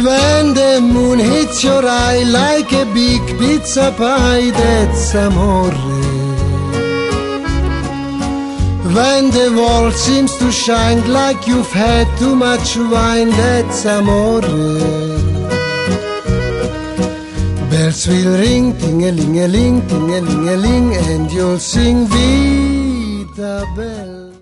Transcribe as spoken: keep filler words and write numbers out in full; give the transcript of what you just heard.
When the moon hits your eye like a big pizza pie, that's amore. When the world seems to shine like you've had too much wine, that's amore. Bells will ring, ting-a-ling-a-ling, ting-a-ling-a-ling, and you'll sing Vita Bella.